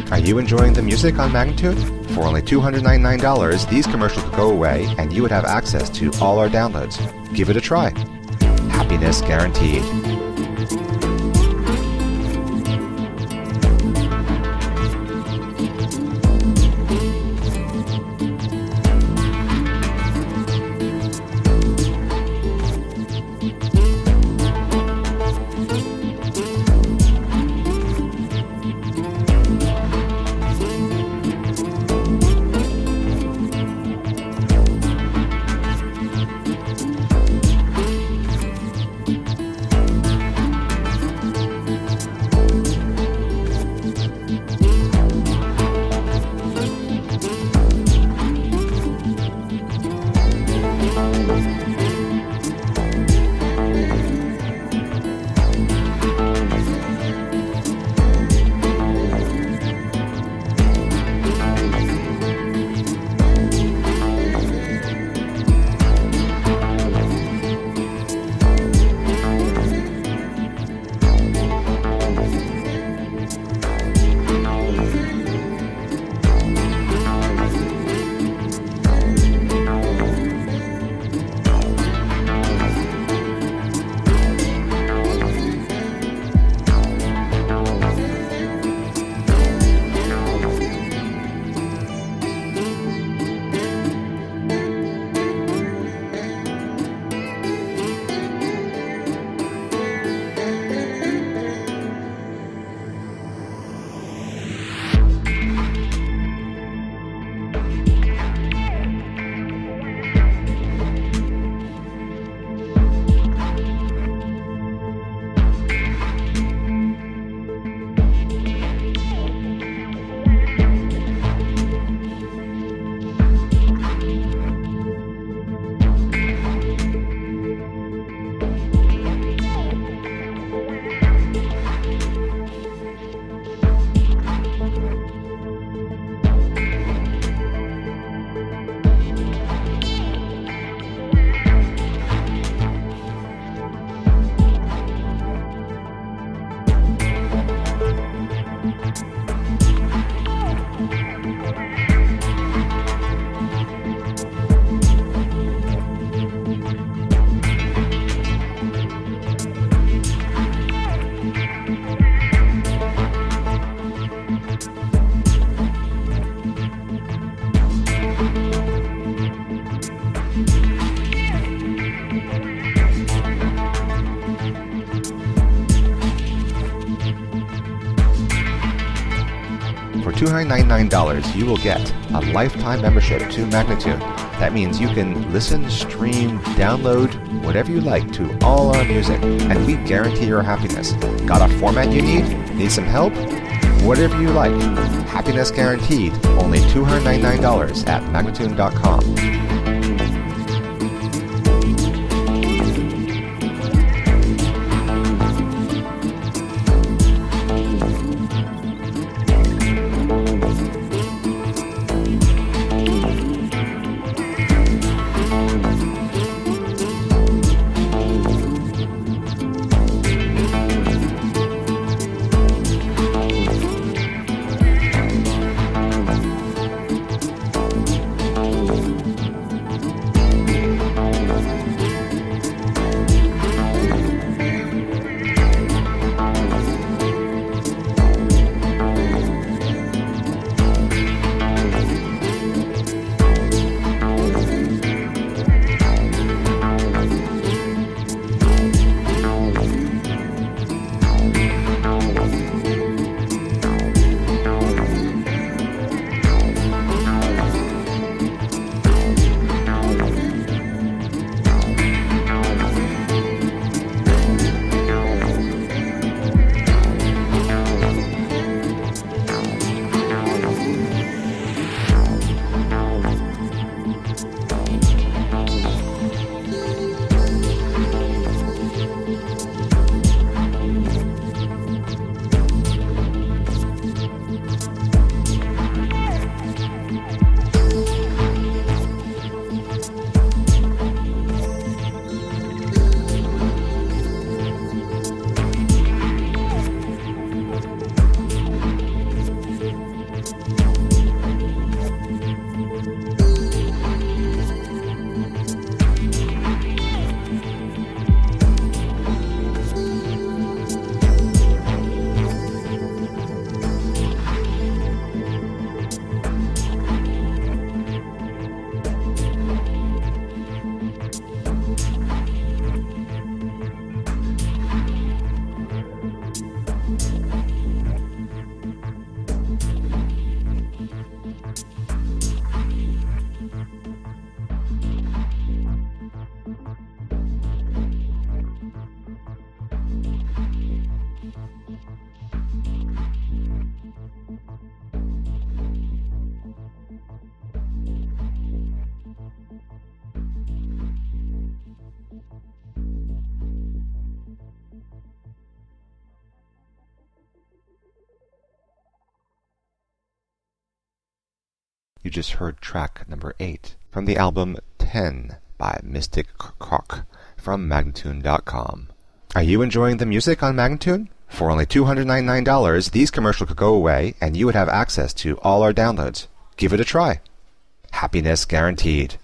Are you enjoying the music on Magnitude? For only $299, these commercials would go away and you would have access to all our downloads. Give it a try. Happiness guaranteed. For $299, you will get a lifetime membership to Magnitude. That means you can listen, stream, download, whatever you like to all our music, and we guarantee your happiness. Got a format you need? Need some help? Whatever you like. Happiness guaranteed. Only $299 at Magnitude.com. You just heard track number 8 from the album 10 by Mystic Croc from Magnatune.com. Are you enjoying the music on Magnatune? For only $299, these commercials could go away and you would have access to all our downloads. Give it a try. Happiness guaranteed.